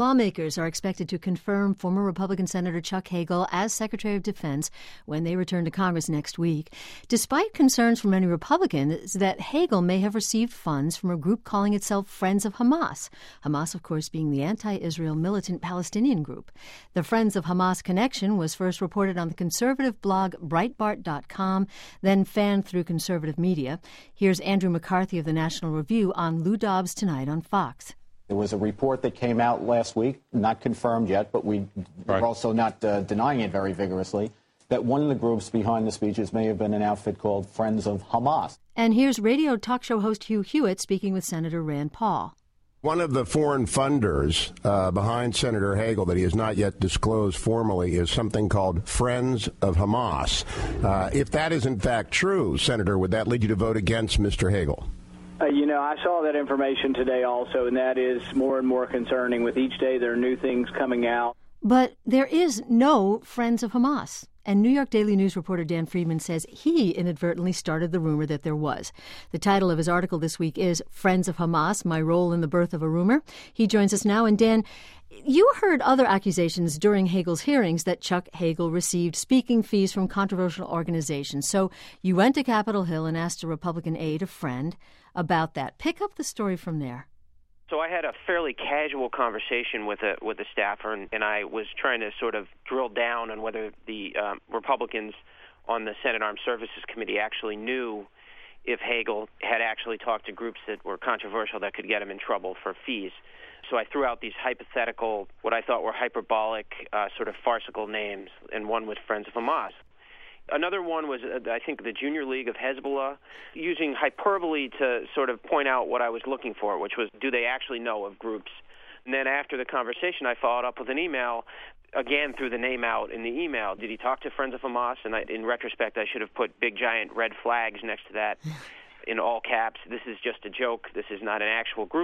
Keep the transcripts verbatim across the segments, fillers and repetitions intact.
Lawmakers are expected to confirm former Republican Senator Chuck Hagel as Secretary of Defense when they return to Congress next week, despite concerns from many Republicans that Hagel may have received funds from a group calling itself Friends of Hamas. Hamas, of course, being the anti-Israel militant Palestinian group. The Friends of Hamas connection was first reported on the conservative blog Breitbart dot com, then fanned through conservative media. Here's Andrew McCarthy of the National Review on Lou Dobbs tonight on Fox. There was a report that came out last week, not confirmed yet, but we right. are also not uh, denying it very vigorously, that one of the groups behind the speeches may have been an outfit called Friends of Hamas. And here's radio talk show host Hugh Hewitt speaking with Senator Rand Paul. One of the foreign funders uh, behind Senator Hagel that he has not yet disclosed formally is something called Friends of Hamas. Uh, if that is in fact true, Senator, would that lead you to vote against Mister Hagel? Uh, you know, I saw that information today also, and that is more and more concerning. With each day, there are new things coming out. But there is no Friends of Hamas. And New York Daily News reporter Dan Friedman says he inadvertently started the rumor that there was. The title of his article this week is Friends of Hamas, My Role in the Birth of a Rumor. He joins us now. And Dan, you heard other accusations during Hagel's hearings that Chuck Hagel received speaking fees from controversial organizations. So you went to Capitol Hill and asked a Republican aide, a friend, about that. Pick up the story from there. So I had a fairly casual conversation with a with a staffer, and, and I was trying to sort of drill down on whether the um, Republicans on the Senate Armed Services Committee actually knew if Hagel had actually talked to groups that were controversial that could get him in trouble for fees. So I threw out these hypothetical, what I thought were hyperbolic, uh, sort of farcical names, and one was Friends of Hamas. Another one was, uh, I think, the Junior League of Hezbollah, using hyperbole to sort of point out what I was looking for, which was, do they actually know of groups? And then after the conversation, I followed up with an email, again, threw the name out in the email. Did he talk to Friends of Hamas? And I, in retrospect, I should have put big, giant red flags next to that in all caps. This is just a joke. This is not an actual group.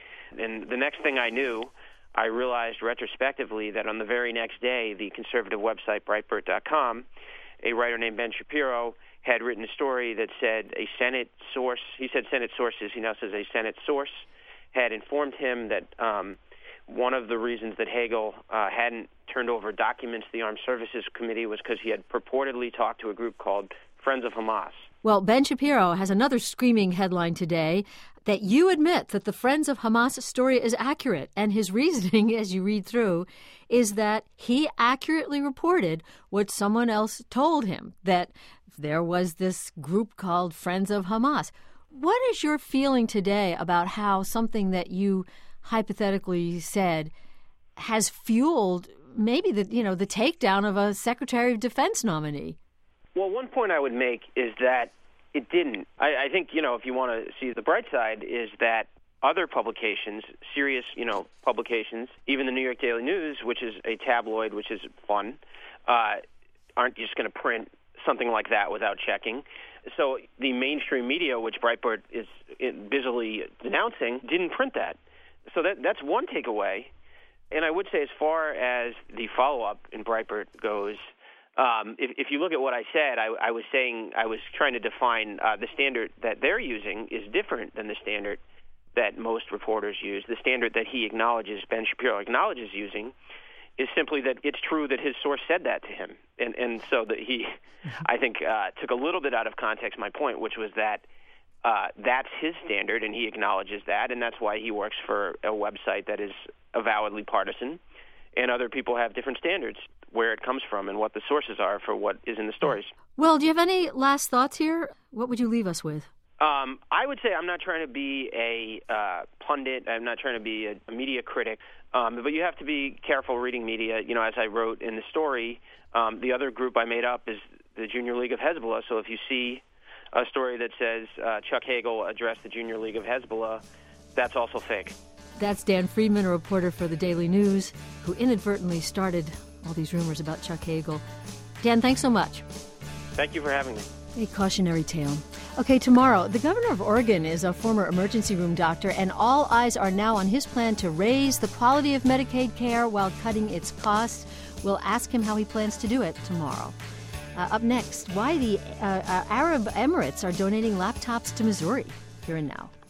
And the next thing I knew, I realized retrospectively that on the very next day, the conservative website Breitbart dot com, a writer named Ben Shapiro had written a story that said a Senate source, he said Senate sources, he now says a Senate source, had informed him that um, one of the reasons that Hagel uh, hadn't turned over documents to the Armed Services Committee was because he had purportedly talked to a group called Friends of Hamas. Well, Ben Shapiro has another screaming headline today that you admit that the Friends of Hamas story is accurate. And his reasoning, as you read through, is that he accurately reported what someone else told him, that there was this group called Friends of Hamas. What is your feeling today about how something that you hypothetically said has fueled maybe the, you know, the takedown of a Secretary of Defense nominee? Well, one point I would make is that it didn't. I, I think, you know, if you want to see the bright side, is that other publications, serious, you know, publications, even the New York Daily News, which is a tabloid, which is fun, uh, aren't just going to print something like that without checking. So the mainstream media, which Breitbart is busily denouncing, didn't print that. So that that's one takeaway. And I would say, as far as the follow-up in Breitbart goes, Um, if, if you look at what I said, I, I was saying I was trying to define uh, the standard that they're using is different than the standard that most reporters use. The standard that he acknowledges, Ben Shapiro acknowledges using, is simply that it's true that his source said that to him. And, and so that he, I think, uh, took a little bit out of context my point, which was that uh, that's his standard, and he acknowledges that, and that's why he works for a website that is avowedly partisan. And other people have different standards, where it comes from and what the sources are for what is in the stories. Well, do you have any last thoughts here? What would you leave us with? Um, I would say I'm not trying to be a uh, pundit. I'm not trying to be a, a media critic. Um, but you have to be careful reading media. You know, as I wrote in the story, um, the other group I made up is the Junior League of Hezbollah. So if you see a story that says uh, Chuck Hagel addressed the Junior League of Hezbollah, that's also fake. That's Dan Friedman, a reporter for the Daily News, who inadvertently started all these rumors about Chuck Hagel. Dan, thanks so much. Thank you for having me. A cautionary tale. Okay, tomorrow, the governor of Oregon is a former emergency room doctor, and all eyes are now on his plan to raise the quality of Medicaid care while cutting its costs. We'll ask him how he plans to do it tomorrow. Uh, up next, why the uh, uh, Arab Emirates are donating laptops to Missouri. Here and now.